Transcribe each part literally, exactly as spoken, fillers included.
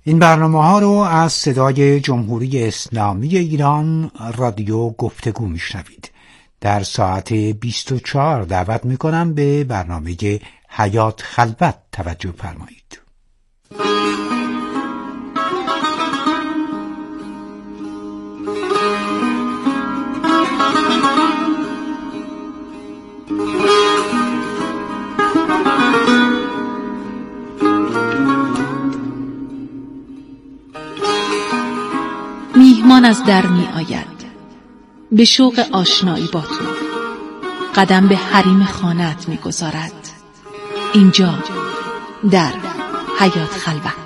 این برنامه ها رو از صدای جمهوری اسلامی ایران رادیو گفتگو میشنوید. در ساعت بیست و چهار دعوت میکنم به برنامه حیات خلوت توجه فرمایید. میهمان از در می آید به شوق آشنایی با تو، قدم به حریم خانه‌ات می گذارد. اینجا در حیات خلوت.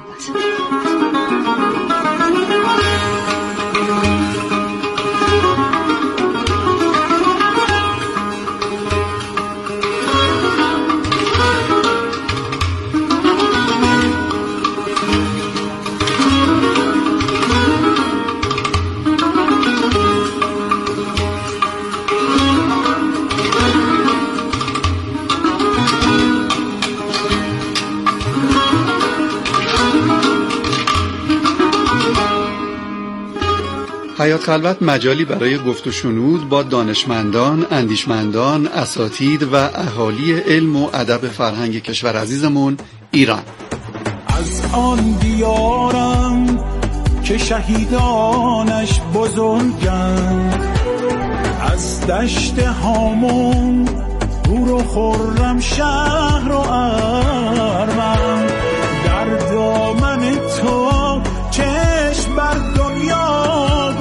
حیات خلوت مجالی برای گفت و شنود با دانشمندان، اندیشمندان، اساتید و اهالی علم و ادب فرهنگ کشور عزیزمون ایران. از آن دیارم که شهیدانش بزرگند، از دشت هامون دور و خرم شهر و ارمن، در دامن تو چشم بر دنیا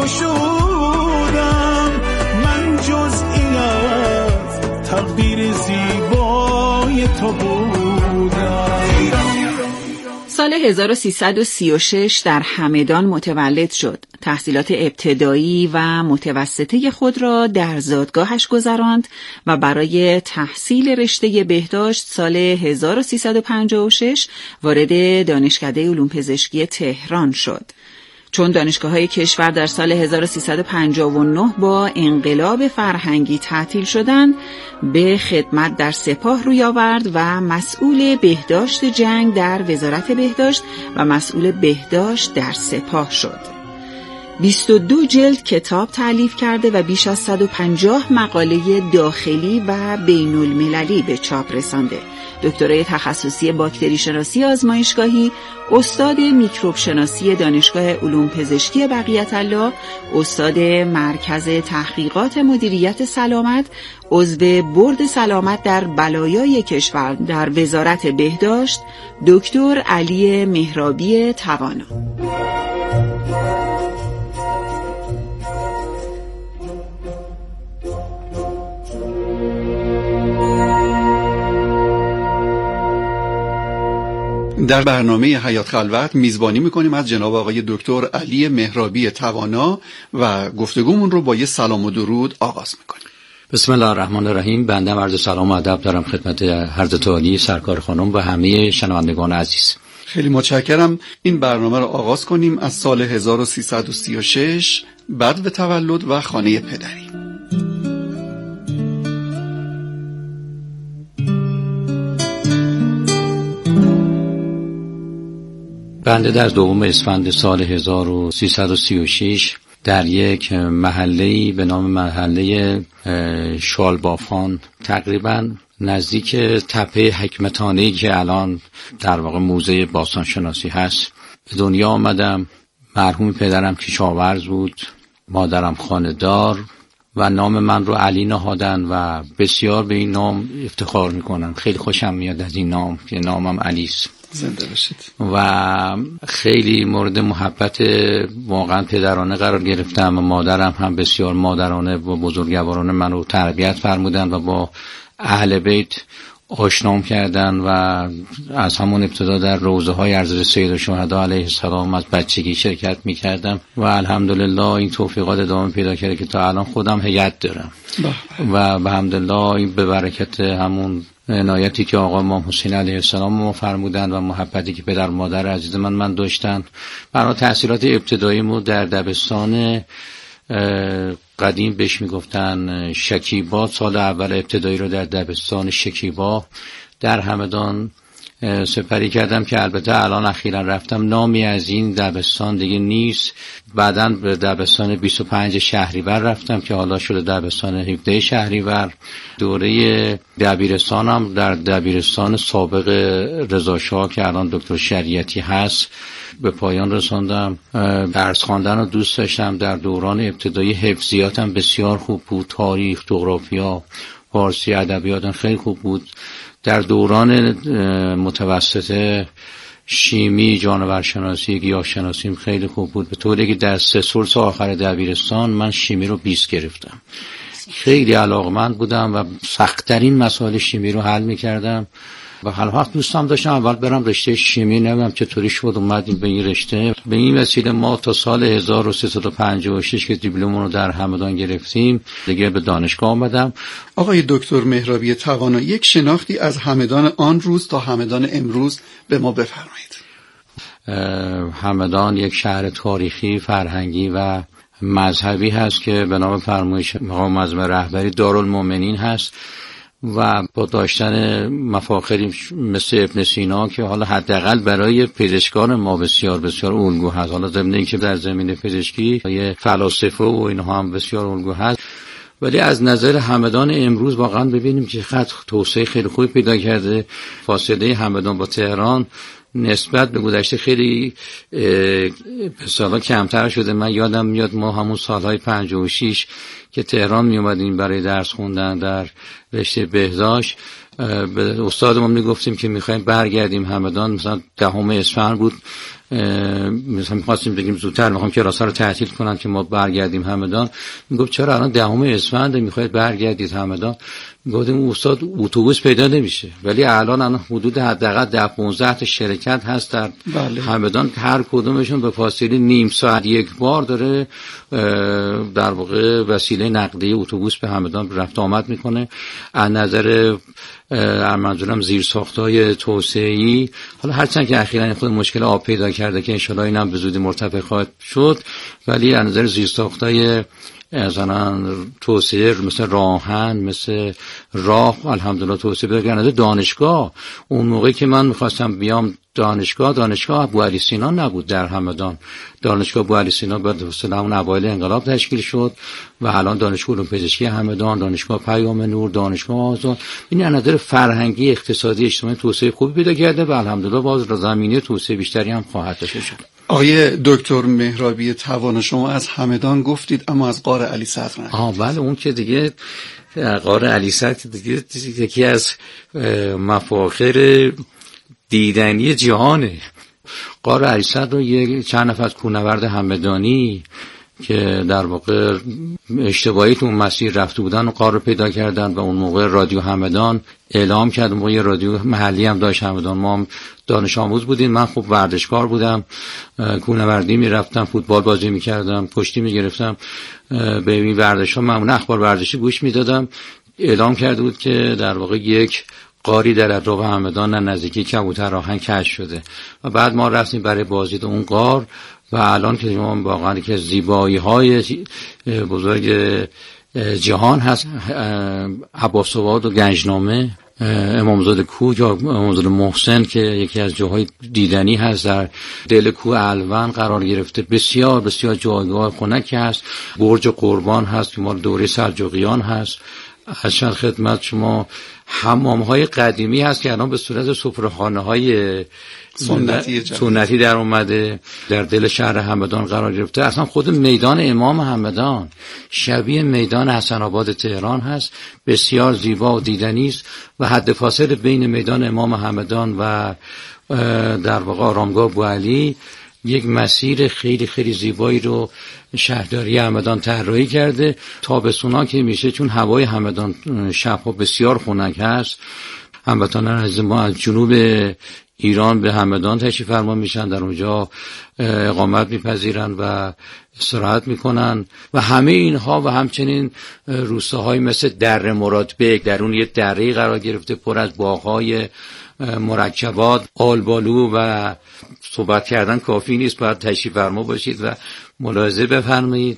گشودم، من جزئی از تقدیر زیبای تو بودم. سال هزار و سیصد و سی و شش در همدان متولد شد. تحصیلات ابتدایی و متوسطه خود را در زادگاهش گذراند و برای تحصیل رشته بهداشت سال هزار و سیصد و پنجاه و شش وارد دانشکده علوم پزشکی تهران شد. چون دانشگاه‌های کشور در سال هزار و سیصد و پنجاه و نه با انقلاب فرهنگی تعطیل شدند، به خدمت در سپاه روی آورد و مسئول بهداشت جنگ در وزارت بهداشت و مسئول بهداشت در سپاه شد. بیست و دو جلد کتاب تألیف کرده و بیش از صد و پنجاه مقاله داخلی و بین المللی به چاپ رسانده. دکترای تخصصی باکتری شناسی آزمایشگاهی، استاد میکروب شناسی دانشگاه علوم پزشکی بقیت الله، استاد مرکز تحقیقات مدیریت سلامت، عضو بورد سلامت در بلایای کشور در وزارت بهداشت، دکتر علی مهرابی توانا. در برنامه حیات خلوت میزبانی میکنیم از جناب آقای دکتر علی مهرابی توانا و گفتگومون رو با یه سلام و درود آغاز میکنیم. بسم الله الرحمن الرحیم. بنده عرض سلام و ادب دارم خدمت حضرت عالی سرکار خانم و همه شنوندگان عزیز. خیلی متشکرم. این برنامه رو آغاز کنیم از سال هزار و سیصد و سی و شش، بدو تولد و خانه پدری. بنده در دوم اسفند سال هزار و سیصد و سی و شش در یک محله‌ای به نام محله شالبافان، تقریباً نزدیک تپه حکمتانه‌ای که الان در واقع موزه باستانشناسی هست، به دنیا آمدم. مرحوم پدرم کشاورز بود، مادرم خانه‌دار و نام من رو علی نهادن و بسیار به این نام افتخار میکنم. خیلی خوشم میاد از این نام که نامم علیست. زنده باشید. و خیلی مورد محبت واقعا پدرانه قرار گرفتم و مادرم هم بسیار مادرانه و بزرگوارانه من رو تربیت فرمودن و با اهل بیت آشنام کردن و از همون ابتدا در روزه های عرض سید الشهدا علیه السلام از بچگی شرکت می کردم و الحمدلله این توفیقات ادامه پیدا کرده که تا الان خودم هیئت دارم و الحمدلله این به برکت همون عنایتی که آقا امام حسین علیه السلام ما فرمودن و محبتی که پدر مادر عزیز من من داشتن. برای تحصیلات ابتداییمو در دبستان قدیم بهش میگفتن شکیبا، سال اول ابتدایی رو در دبستان شکیبا در همدان سپری کردم که البته الان اخیراً رفتم نامی از این دبستان دیگه نیست. بعداً به دبستان بیست و پنج شهریور رفتم که حالا شده دبستان هفده شهریور. دوره دبیرستانم در دبیرستان سابق رضا شاه که الان دکتر شریعتی هست به پایان رساندم. درس خواندن رو دوست داشتم. در دوران ابتدایی حفظیاتم بسیار خوب بود، تاریخ، جغرافیا، فارسی، ادبیاتم خیلی خوب بود. در دوران متوسطه شیمی، جانورشناسی، گیاهشناسیم خیلی خوب بود، به طوری که در سه سال آخر دبیرستان من شیمی رو بیست گرفتم. خیلی علاقمند بودم و سخت‌ترین مسائل شیمی رو حل می‌کردم و هر وقت دوستم داشتم اول برم رشته شیمی. نمیدونم چطوری شد اومدیم به این رشته. به این وسیله ما تا سال هزار و سیصد و پنجاه و شش که دیپلممون رو در همدان گرفتیم دیگه به دانشگاه آمدم. آقای دکتر مهرابی توانا، یک شناختی از همدان آن روز تا همدان امروز به ما بفرمایید. همدان یک شهر تاریخی، فرهنگی و مذهبی هست که به نام فرمایش مقام معظم رهبری دارالمؤمنین هست و با داشتن مفاخری مثل ابن سینا که حالا حداقل برای پزشکان ما بسیار بسیار الگو هست. حالا ضمن اینکه در زمینه پزشکی یه فلاسفه و اینها هم بسیار الگو هست، ولی از نظر همدان امروز واقعا ببینیم که خط توسعه خیلی خوبی پیدا کرده. فاصله همدان با تهران نسبت به گذشته خیلی به سالا کمتر شده. من یادم میاد ما همون سالهای پنجاه و شش که تهران می اومدیم برای درس خوندن در رشته بهداشت، به استادمون میگفتیم که میخوایم برگردیم همدان، مثلا دهم اسفند بود، مثلا میخواستیم بگیم زودتر میخوام کلاس‌ها رو تعطیل کنن که ما برگردیم همدان. میگفت چرا الان دهم اسفند میخواید برگردید همدان؟ میگفتیم استاد اتوبوس پیدا نمیشه، ولی الان الان حدود حداقل ده پانزده تا شرکت هست در بله. همدان که هر کدومشون به فاصله نیم ساعت یک بار داره در واقع وسیله نقلیه اتوبوس به همدان رفت آمد میکنه. از نظر منظورم زیر ساختای توسعه‌ای، حالا هرچند که اخیراً خود مشکل آب پیدا کرده که انشالله اینم به زودی مرتفع خواهد شد، ولی از نظر زیر ساختای مثلا توسعه مثل راهن، مثل راه الحمدلله توسعه پیدا کرده. دانشگاه اون موقعی که من میخواستم بیام دانشگاه دانشگاه ابوعلی سینا نبود در همدان. دانشگاه ابوعلی سینا بعد مثلا اون اوایل انقلاب تشکیل شد و الان دانشگاه علوم پزشکی همدان، دانشگاه پیام نور، دانشگاه آزاد. این از نظر فرهنگی، اقتصادی، اجتماعی توسعه خوبی پیدا کرده و الحمدلله باز زمینه توسعه بیشتری هم خواهد داشت. آقای دکتر مهرابی توانا، شما از همدان گفتید اما از غار علی صدر نه؟ آه بله، اون که دیگه غار علی صدر دیگه یکی از مفاخر دیدنی جهانه. غار علی صدر رو یک چند نفر از کوهنورد همدانی که در واقع اشتباهی تو مسیر رفته بودن و غار رو پیدا کردن و اون موقع رادیو همدان اعلام کرد. موقع یه محلی هم داشت همدان. ما هم دانش آموز بودیم، من خوب ورزشکار بودم، کوهنوردی میرفتم، فوتبال بازی میکردم، کشتی میگرفتم، به این ورزش‌ها معمولا اخبار ورزشی گوش میدادم. اعلام کرده بود که در واقع یک غاری در اطراف همدان نزدیکی کبوتر راهن کشف شده و بعد ما رفتیم برای بازدید اون غار و الان که ما واقعا که زیبایی‌های بزرگ جهان هست، عباس‌آباد و گنجنامه، امامزاده کوه یا امامزاده محسن که یکی از جاهای دیدنی هست در دل کوه الوان قرار گرفته، بسیار بسیار جایگاه خنکی هست. برج قربان هست که مال دوره سلجوقیان هست. از چند خدمت شما حمام‌های قدیمی هست که الان به صورت سفره‌خانه‌های سنتی, سنتی در اومده، در دل شهر همدان قرار گرفته. اصلا خود میدان امام همدان شبیه میدان حسن آباد تهران هست، بسیار زیبا و دیدنی است و حد فاصله بین میدان امام همدان و در واقع آرامگاه ابوعلی یک مسیر خیلی خیلی زیبایی رو شهرداری همدان طراحی کرده. تابستونا که میشه چون هوای همدان شبها بسیار خنک هست، هموطنان عزیز ما از جنوب ایران به همدان تشریف فرما میشن، در اونجا اقامت میپذیرن و استراحت میکنن و همه اینها و همچنین روستاهای مثل دره مرادبک، در اون یه دره قرار گرفته پر از باغهای مرکبات، آلبالو و صحبت کردن کافی نیست، باید تشریف فرما باشید و ملاحظه بفرمایید.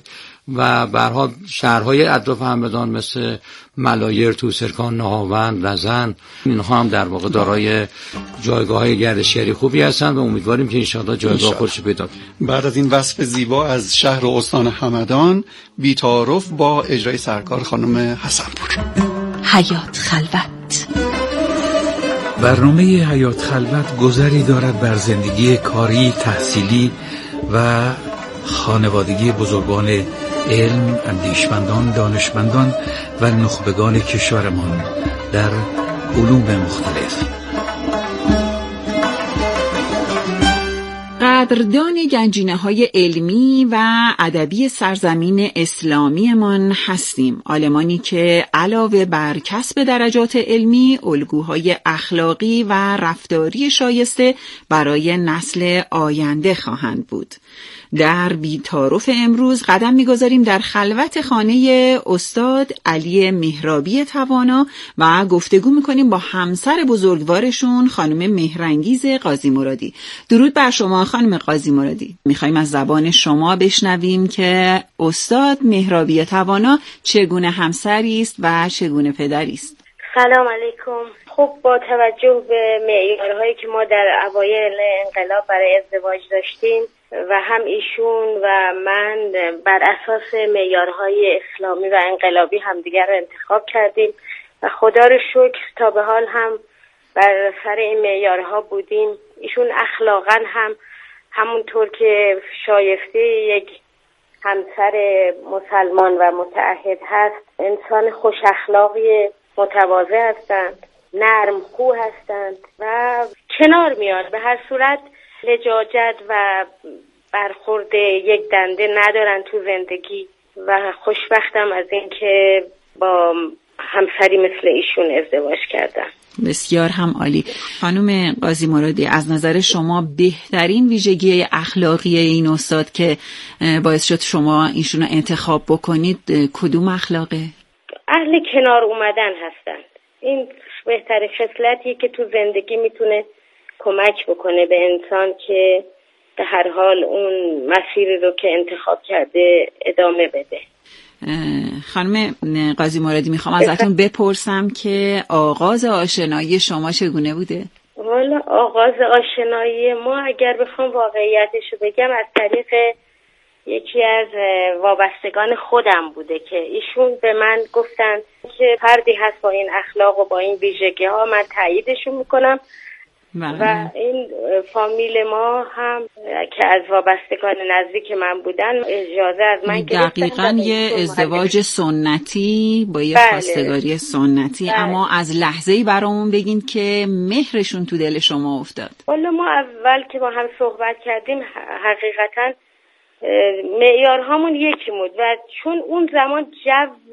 و به هر حال شهرهای اطراف همدان مثل ملایر، توسرکان، نهاوند، رزن، اینها هم در واقع دارای جایگاه‌های گردشگری خوبی هستند و امیدواریم که انشاءالله جایگاه خودش پیدا کنه. بعد از این وصف زیبا از شهر و استان همدان، بی‌تعارف با اجرای سرکار خانم حسن‌پور. حیات خلوت. برنامه حیات خلوت گذری دارد بر زندگی کاری، تحصیلی و خانوادگی بزرگان علم، اندیشمندان، دانشمندان و نخبگان کشورمان در علوم مختلف. قدردان گنجینه‌های علمی و ادبی سرزمین اسلامیمان هستیم، عالمانی که علاوه بر کسب درجات علمی، الگوهای اخلاقی و رفتاری شایسته برای نسل آینده خواهند بود. در بی‌تعارف امروز قدم می‌گذاریم در خلوت خانه استاد علی مهرابی توانا و گفتگو می‌کنیم با همسر بزرگوارشون خانم مهرانگیز قاضی مرادی. درود بر شما خانم قاضی مرادی. می‌خوایم از زبان شما بشنویم که استاد مهرابی توانا چگونه همسری است و چگونه پدری است. سلام علیکم. خب با توجه به معیارهایی که ما در اوایل انقلاب برای ازدواج داشتیم و هم ایشون و من بر اساس معیارهای اسلامی و انقلابی همدیگر رو انتخاب کردیم و خدا رو شکر تا به حال هم بر سر این معیارها بودیم. ایشون اخلاقا هم همونطور که شایسته یک همسر مسلمان و متعهد هست، انسان خوش اخلاقی، متواضع هستند، نرم خو هستند و کنار میاد. به هر صورت لجاجت و برخورد یک دنده ندارن تو زندگی و خوشبختم از این که با همسری مثل ایشون ازدواج کردم. بسیار هم عالی. خانم قاضی مرادی، از نظر شما بهترین ویژگی اخلاقی این استاد که باعث شد شما ایشون رو انتخاب بکنید کدوم اخلاقه؟ اهل کنار اومدن هستند. این بهترین خصلتیه که تو زندگی میتونه کمک بکنه به انسان که به هر حال اون مسیری رو که انتخاب کرده ادامه بده. خانم قاضی مرادی، میخوام ازتون بپرسم که آغاز آشنایی شما چگونه بوده؟ والا آغاز آشنایی ما اگر بخوام واقعیتشو بگم از طریق یکی از وابستگان خودم بوده که ایشون به من گفتن که فردی هست با این اخلاق و با این ویژگی ها، من تاییدشون میکنم. بله. و این فامیل ما هم که از وابستگان نزدیک من بودن اجازه از من گرفتن. دقیقاً یه ازدواج سنتی با یه بله. خواستگاری سنتی. بله. اما از لحظه‌ای برامون بگین که مهرشون تو دل شما افتاد. والا ما اول که با هم صحبت کردیم حقیقتاً معیارهامون یکی بود و چون اون زمان جو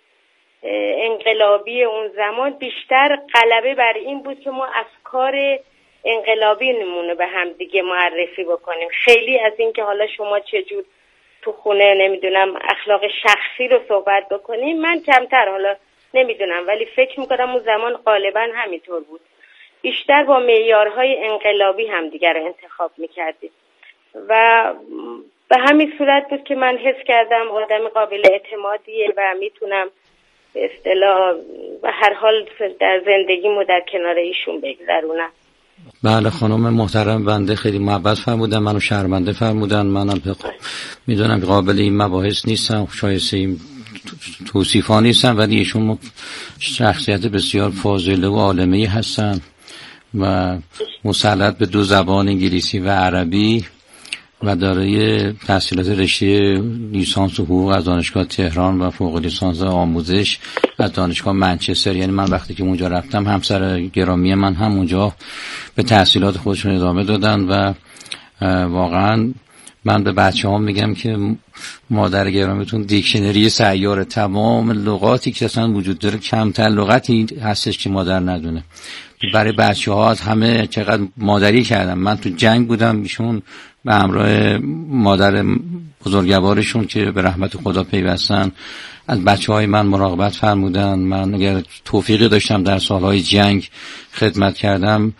انقلابی اون زمان بیشتر غلبه بر این بود که ما افکار انقلابی نمونه به هم دیگه معرفی بکنیم. خیلی از این که حالا شما چجور تو خونه نمیدونم اخلاق شخصی رو صحبت بکنیم من کمتر، حالا نمیدونم، ولی فکر میکنم اون زمان غالبا همینطور بود. بیشتر با معیارهای انقلابی هم دیگه رو انتخاب میکردیم و به همین صورت بود که من حس کردم آدم قابل اعتمادیه و میتونم به اصطلاح به هر حال در زندگیمو در کنار ایشون بگذرونم. بله خانم محترم، بنده خیلی محبت فرمودن، منو شرمنده فرمودن. منم میدونم که قابل این مباحث نیستم، شایسته این توصیفا نیستم، ولی ایشون شخصیت بسیار فاضله و عالمه‌ای هستن و مسلط به دو زبان انگلیسی و عربی و دارای تحصیلات رشته لیسانس حقوق از دانشگاه تهران و فوق لیسانس آموزش از دانشگاه منچستر. یعنی من وقتی که اونجا رفتم همسر گرامی من هم اونجا به تحصیلات خودشون ادامه دادن و واقعا من به بچه ها میگم که مادر گرامیتون دیکشنری سیاره، تمام لغاتی که اصلا وجود داره کمتر لغتی هستش که مادر ندونه. برای بچه ها از همه چقدر مادری کردم. من تو جنگ بودم، ایشون به همراه مادر بزرگوارشون که به رحمت خدا پیوستن از بچه های من مراقبت فرمودن. من اگر توفیقی داشتم در سالهای جنگ خدمت کردم،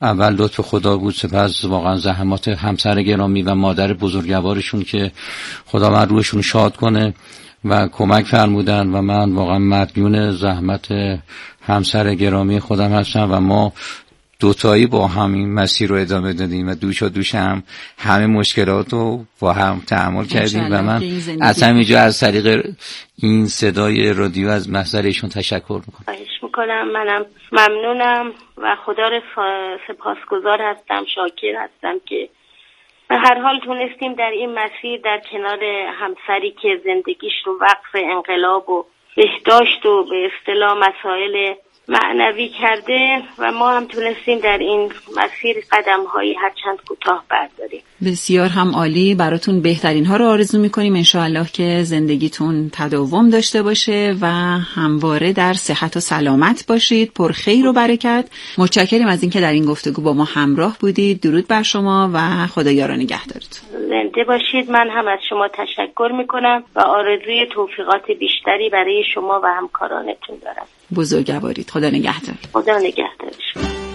اول لطف خدا بود، سپس واقعا زحمات همسر گرامی و مادر بزرگوارشون که خدا من روحشون شاد کنه و کمک فرمودن و من واقعا مدیون زحمت همسر گرامی خودم هستم و ما دوتایی با همین مسیر رو ادامه دادیم و دوش و دوش هم همه مشکلات رو با هم تحمل کردیم و من از همینجا از طریق این صدای رادیو از محضر ایشون تشکر میکنم. خواهش میکنم. منم ممنونم و خدا رو سپاسگزار هستم، شاکر هستم که به هر حال تونستیم در این مسیر در کنار همسری که زندگیش رو وقف انقلاب و بهداشت و به اصطلاح مسائل معنوی کرده و ما هم تونستیم در این مسیر قدم‌هایی هرچند کوتاه برداریم. بسیار هم عالی. براتون بهترین ها رو آرزو می‌کنیم، انشاءالله که زندگیتون تداوم داشته باشه و همواره در صحت و سلامت باشید، پر خیر و برکت. متشکرم از اینکه در این گفتگو با ما همراه بودید. درود بر شما و خدایا را نگهدارتون. زنده باشید. من هم از شما تشکر می‌کنم و آرزوی توفیقات بیشتری برای شما و همکارانتون دارم. بزرگوارید. خدا نگهدار. خدا نگهدارش.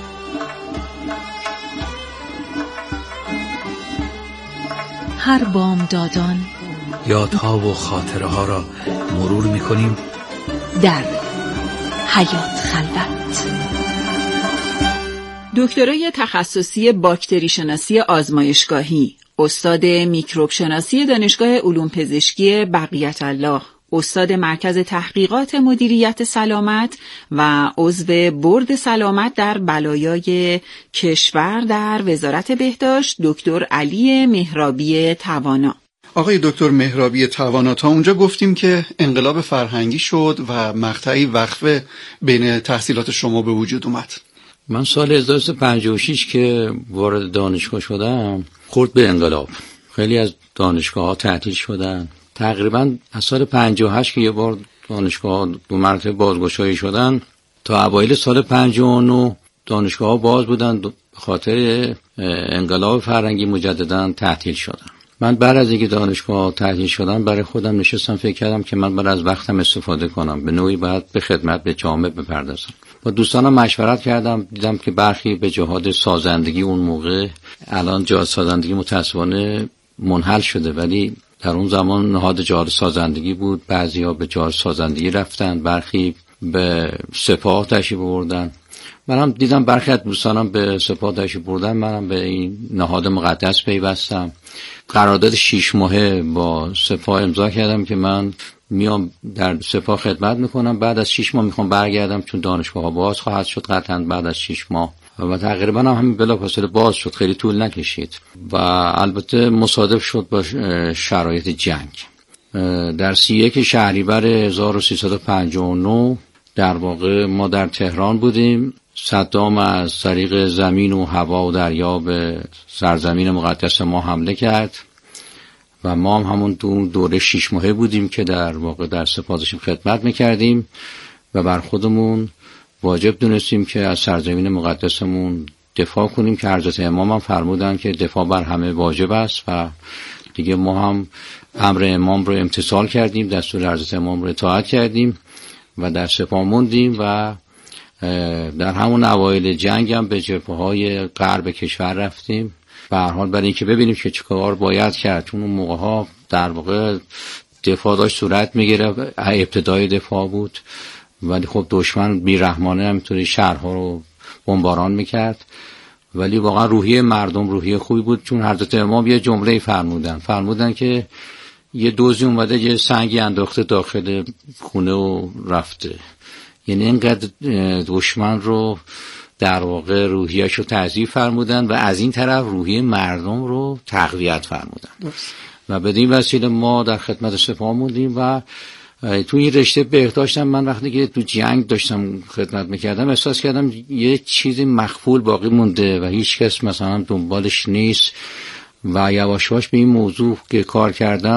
هر بامدادان یادها و خاطره ها را مرور می‌کنیم در حیات خلوت. دکترای تخصصی باکتری شناسی آزمایشگاهی، استاد میکروب شناسی دانشگاه علوم پزشکی بقیت الله، استاد مرکز تحقیقات مدیریت سلامت و عضو بورد سلامت در بلایای کشور در وزارت بهداشت، دکتر علی مهرابی توانا. آقای دکتر مهرابی توانا، تا اونجا گفتیم که انقلاب فرهنگی شد و مقطعی وقفه بین تحصیلات شما به وجود اومد. من سال هزار و سیصد و پنجاه و شش که وارد دانشگاه شدم خورد به انقلاب. خیلی از دانشگاه‌ها تعطیل شدن. تقریبا از سال پنجاه و هشت که یه بار دانشگاه دو مرتبه بازگشایی شدن تا اوایل سال پنجاه و نه دانشگاه‌ها باز بودن، به خاطر انقلاب فرهنگی مجددا تعطیل شدن. من بعد از اینکه دانشگاه تعطیل شدن برای خودم نشستم فکر کردم که من باید از وقتم استفاده کنم، به نوعی باید به خدمت به جامعه بپردازم. با دوستانم مشورت کردم، دیدم که برخی به جهاد سازندگی اون موقع، الان جهاد سازندگی متأسفانه منحل شده، ولی در اون زمان نهاد جهاد سازندگی بود. بعضی‌ها به جهاد سازندگی رفتن، برخی به سپاه تشریف بردن. منم دیدم برخی از دوستانم به سپاه تشریف بردن، منم به این نهاد مقدس پیوستم. قرارداد شش ماهه با سپاه امضا کردم که من میام در سپاه خدمت میکنم، بعد از شش ماه میخوام برگردم چون دانشگاه باز خواهد شد قطعا بعد از شش ماه، و تقریبا هم همین بلافاصله باز شد، خیلی طول نکشید و البته مصادف شد با شرایط جنگ. در سی و یک شهریور هزار و سیصد و پنجاه و نه در واقع ما در تهران بودیم. صدام از طریق زمین و هوا و دریا به سرزمین مقدس ما حمله کرد و ما هم همون دو دوره شش ماهه بودیم که در واقع در سپاه داشتیم خدمت میکردیم و بر خودمون واجب دونستیم که از سرزمین مقدسمون دفاع کنیم که حضرت امام هم فرمودن که دفاع بر همه واجب است و دیگه ما هم امر امام رو امتثال کردیم، دستور حضرت امام رو اطاعت کردیم و در سپاه موندیم و در همون اوایل جنگ هم به جبهه‌های غرب کشور رفتیم به هر حال برای اینکه ببینیم که چه کار باید کرد، چون اون موقع‌ها در واقع دفاع داشت صورت می‌گرفت، ابتدای دفاع بود ولی خب دشمن بی‌رحمانه همینطوری شهرها رو بمباران میکرد، ولی واقعا روحیه مردم روحیه خوبی بود، چون حضرت امام یه جمله فرمودن فرمودن که یه دوزی اومده یه سنگی انداخته داخل خونه و رفته، یعنی اینقدر دشمن رو در واقع روحیه‌اش رو تضعیف فرمودن و از این طرف روحیه مردم رو تقویت فرمودن و بدین وسیله ما در خدمت سپاه موندیم و تو این رشته بهداشتم من وقتی که تو جنگ داشتم خدمت میکردم احساس کردم یه چیزی مخفول باقی مونده و هیچ کس مثلا دنبالش نیست و یواش یواش به این موضوع که کار کردم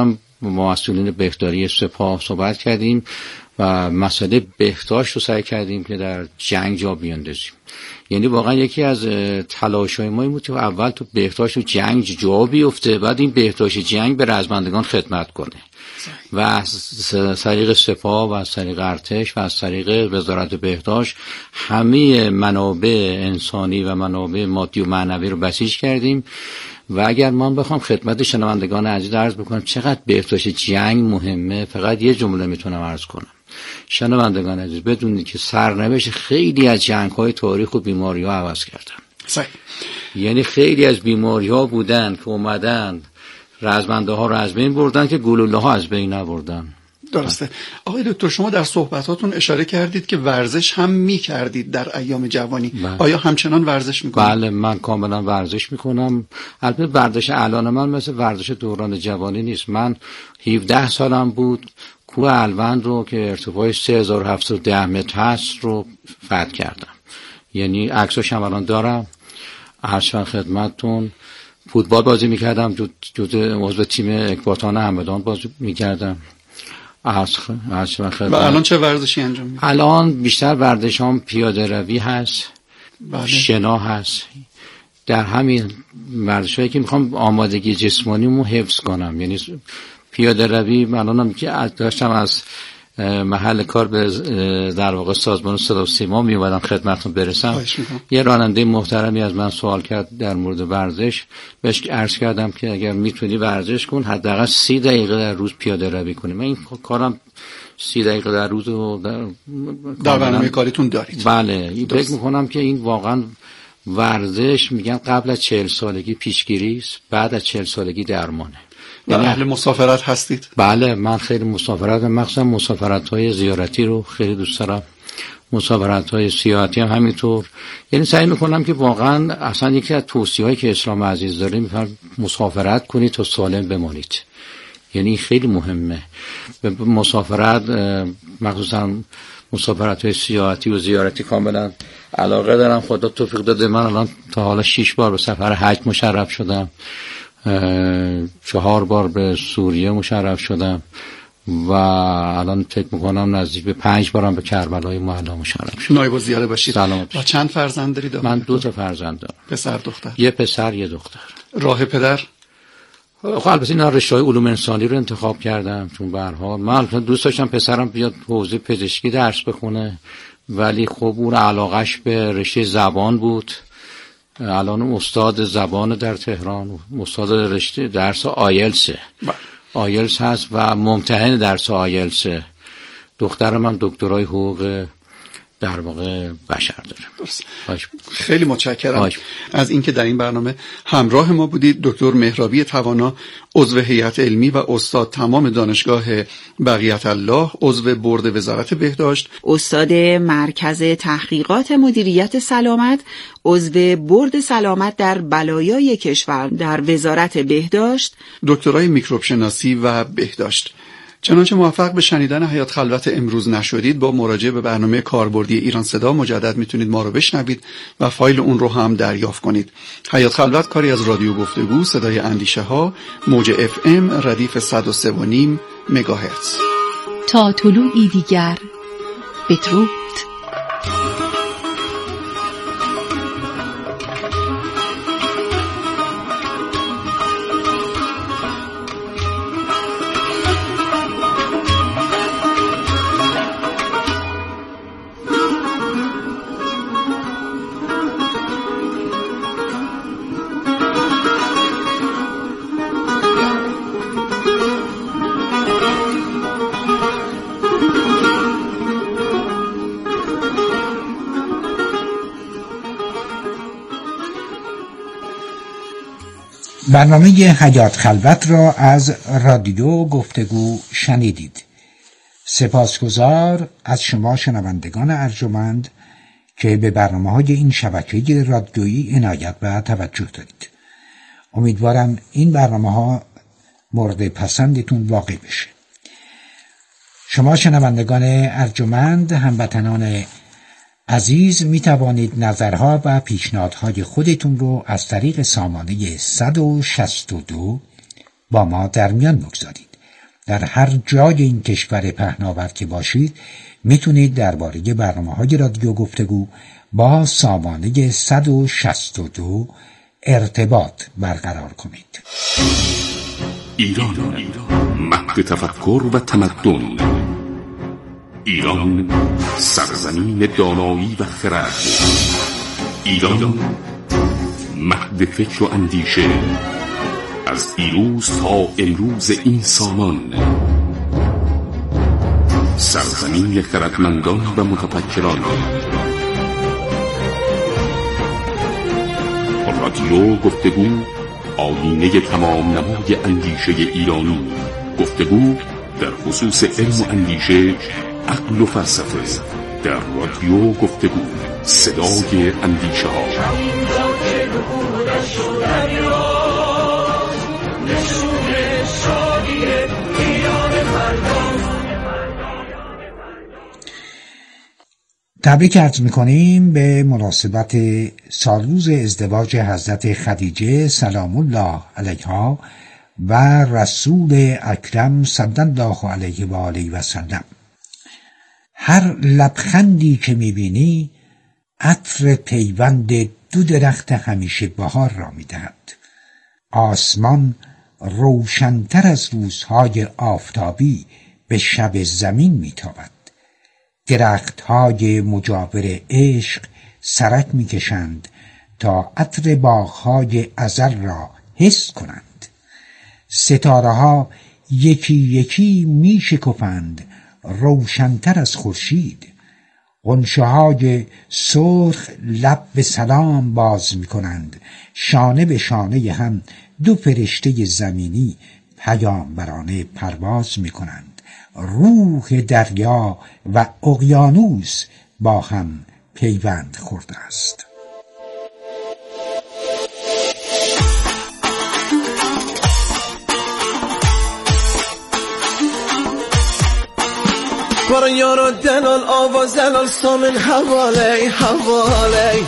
با مسئولین بهداری سپاه صحبت کردیم و مسئله بهداشت رو سعی کردیم که در جنگ جا بیاندازیم. یعنی واقعا یکی از تلاش‌های ما این بود که اول تو بهداشت و جنگ جا بیفته، بعد این بهداشت جنگ به رزمندگان خدمت کنه و از طریق سپاه و از طریق ارتش و از طریق وزارت بهداشت همه منابع انسانی و منابع مادی و معنوی رو بسیج کردیم. و اگر من بخوام خدمت شنوندگان عزیز عرض بکنم چقدر بهداشت جنگ مهمه، فقط یه جمله میتونم عرض کنم. شنوندگان عزیز بدونید که سرنوشت خیلی از جنگ‌های تاریخ و بیماری‌ها عوض کردن. صحیح. یعنی خیلی از بیماری‌ها بودن که اومدن رزمنده ها رو از بین بردن که گلوله ها از بین نبردن. درسته. آقای دکتر شما در صحبتاتون اشاره کردید که ورزش هم می کردید در ایام جوانی. بله. آیا همچنان ورزش میکنید؟ بله من کاملا ورزش میکنم. البته ورزش الان من مثل ورزش دوران جوانی نیست. من هفده سالم بود کوه الوند رو که ارتفاعش سه هزار و هفتصد و ده متر هست رو فتح کردم. یعنی عکساش هم الان دارم. عرض خدمتتون فوتبال بازی میکردم، جزء عضو تیم اکباتان همدان بازی میکردم. و الان چه ورزشی انجام میدید؟ الان بیشتر ورزشام پیاده روی هست، بله. شنا هست. در همین ورزشایی که میخوام آمادگی جسمانیمو حفظ کنم، یعنی پیاده روی الانم که داشتم از محل کار به در واقع سازمان صدا و سیما می اومدم خدمتتون برسم. یه راننده محترمی از من سوال کرد در مورد ورزش، بهش عرض کردم که اگر میتونی ورزش کن حداقل سی دقیقه در روز پیاده روی کنی. من این کارم سی دقیقه در روز رو در, در برنامه کاریتون دارید. بله فکر میکنم که این واقعا ورزش میگن قبل از چهل سالگی پیشگیری است، بعد از چهل سالگی درمانه. یعنی اهل مسافرت هستید؟ بله من خیلی مسافرت، مخصوصا مسافرت‌های زیارتی رو خیلی دوست دارم. مسافرت‌های سیاحتی هم همینطور. یعنی سعی می‌کنم که واقعا اصلا یکی از توصیه‌هایی که اسلام عزیز داره میگه مسافرت کنید تا سالم بمانید. یعنی خیلی مهمه. مسافرت مخصوصا مسافرت‌های سیاحتی و زیارتی کاملا علاقه دارم. خدا توفیق داده من الان تا حالا شش بار به سفر حج مشرف شدم. چهار بار به سوریه مشرف شدم و الان فکر میکنم نزدیک به پنج بارم به کربلای معلی مشرف شدم. نایب الزیاره باشید. سلامت. و چند فرزند دارید؟ من دو تا فرزند دارم. پسر دختر؟ یه پسر یه دختر. راه پدر؟ خب البته اینا رشته‌های علوم انسانی رو انتخاب کردم چون به هر حال من دوست داشتم پسرم بیاد حوزه پزشکی درس بخونه، ولی خب اون علاقش به رشته زبان بود. الان استاد زبان در تهران، استاد رشته درس آیلسه. آیلس هست و ممتحن درس آیلسه. دختر من دکترای حقوق در واقع بشر داره. خیلی متشکرم باش. از اینکه در این برنامه همراه ما بودید. دکتر مهرابی توانا، عضو هیئت علمی و استاد تمام دانشگاه بقیت الله، عضو بورد وزارت بهداشت، استاد مرکز تحقیقات مدیریت سلامت، عضو بورد سلامت در بلایای کشور در وزارت بهداشت، دکترای میکروب شناسی و بهداشت. چنانچه موفق به شنیدن حیات خلوت امروز نشدید، با مراجعه به برنامه کاربردی ایران صدا مجدد میتونید ما رو بشنوید و فایل اون رو هم دریافت کنید. حیات خلوت کاری از رادیو گفتگو صدای اندیشه ها، موج اف ام ردیف صد و سه و نیم مگاهرتز. تا طلوعی دیگر بدرود. برنامه حیات خلوت را از رادیو گفتگو شنیدید. سپاسگزار از شما شنوندگان ارجمند که به برنامه‌های این شبکه رادیویی عنایت و توجه دارید. امیدوارم این برنامه‌ها مورد پسندتون واقع بشه. شما شنوندگان ارجمند، هموطنان عزیز، می توانید نظرها و پیشنهادهای خودتون رو از طریق سامانه صد و شصت و دو با ما در میان بگذارید. در هر جای این کشور پهناور که باشید میتونید درباره برنامه‌های رادیو گفتگو با سامانه صد و شصت و دو ارتباط برقرار کنید. ایران، مهد تفکر و تمدن. ایران، سرزمین دانایی و خرد. ایران، مهد فکر و اندیشه، از دیروز تا امروز انسانان. سرزمین خردمندان و متفکران. رادیو گفتگو، آیینه تمام نمای اندیشه ایرانی. گفتگو در خصوص علم و اندیشه، عقل و فلسفه. در رادیو گفتگو، صدای اندیشه ها. تبریک عرض میکنیم به مناسبت سالروز ازدواج حضرت خدیجه سلام الله علیها و رسول اکرم صلی الله علیه و آله و سلم. هر لبخندی که میبینی عطر پیوند دو درخت همیشه بهار را میدهد. آسمان روشنتر از روزهای آفتابی به شب زمین میتابد. درختهای مجاور عشق سرک میکشند تا عطر باغهای ازل را حس کنند. ستاره‌ها یکی یکی میشکفند روشنتر از خورشید. غنچه‌های سرخ لب به سلام باز میکنند. شانه به شانه هم دو فرشته زمینی پیامبرانه پرواز میکنند. روح دریا و اقیانوس با هم پیوند خورده است. برای یارو دلال آواز دلال سامن حوالی حوالی.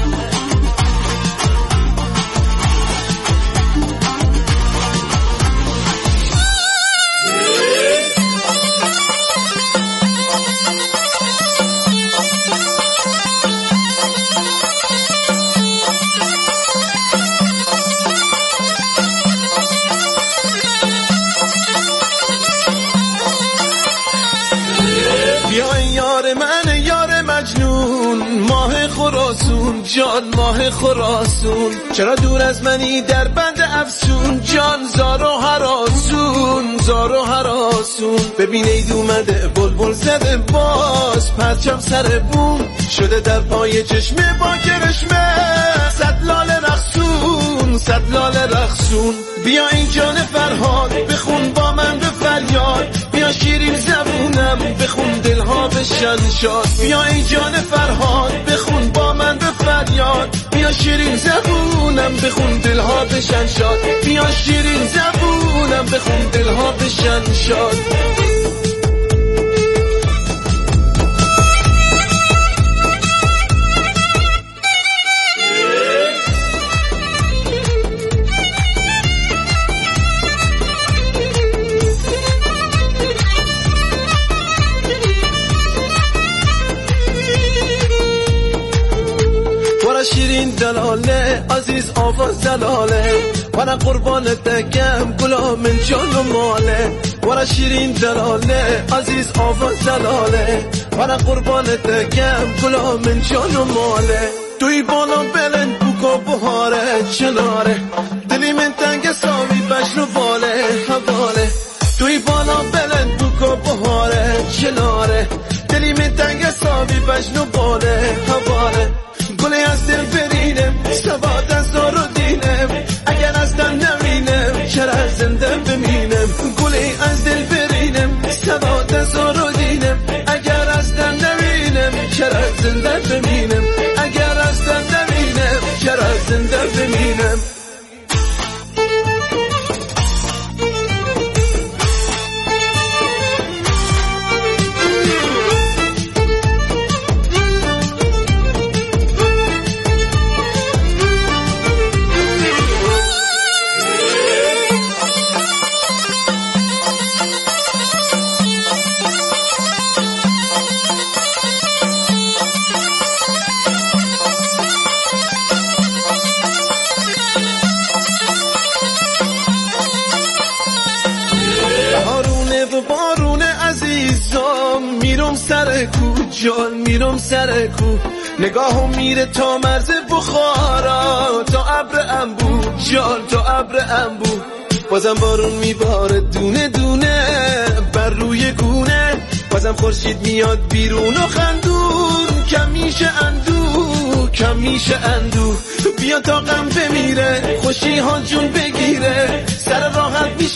جان ماه خراسون، چرا دور از منی در بند افسون؟ جان زار و هراسون، زار و هراسون. ببین اید اومده بلبل زده باز، پرچم سر بوم شده در پای چشمه با کرشمه. صد لاله رقصون، صد لاله رقصون. بیا این جان فرهاد بخون با من به فریاد. بیا شیرین زبونم بخون دلها بشن شاد. بیا این جان فرهاد بخون با من به فریاد. بیا شیرین زبونم بخون دلها بشن شاد. بیا شیرین زبونم بخون دلها بشن شاد. شیرین دلاله عزیز آواز دلاله. ورا قربانت دگم غلام جان و ماله. ورا شیرین دلاله عزیز آواز دلاله. ورا قربانت دگم غلام جان و ماله. توی بالا بلند بوکا بهاره چناره. دلی من تنگ ساوی بشنو باله حواله. توی بالا بلند بوکا بهاره چناره. دلی من تنگ ساوی بشنو باله حواله. گلی از دل برینم سواد از دار و دینم. اگر از دل نمینم چرا زنده بمینم. گلی از دل برینم سواد از دار و دینم. اگر از دل نمینم چرا زنده بمینم. اگر از دل نمینم چرا زنده بمینم. سر کو جال میرم سر کو نگاهم میره تا مرز بخارا تا ابر انبو جال تا ابر انبو بازم بارون میباره دونه دونه بر روی گونه بازم خورشید میاد بیرون و خندون کم میشه اندو کم میشه اندو بیا تا غم بمیره خوشی ها جون بگیره سر راحت میشه